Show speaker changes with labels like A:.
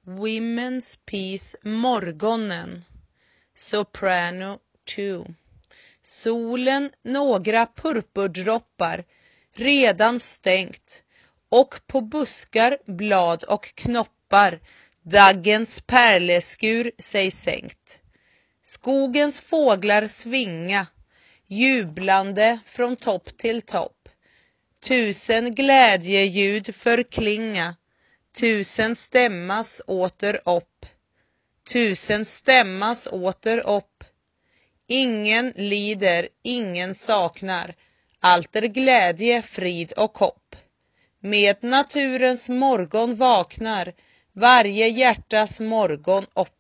A: Women's Peace morgonen. Soprano 2. Solen några purpurdroppar redan stängt, och på buskar, blad och knoppar daggens pärleskur sig sänkt. Skogens fåglar svinga, jublande från topp till topp. 1000 glädjeljud förklinga, 1000 stämmas åter upp. 1000 stämmas åter upp. Ingen lider, ingen saknar, allt är glädje, frid och hopp. Med naturens morgon vaknar varje hjärtas morgon upp.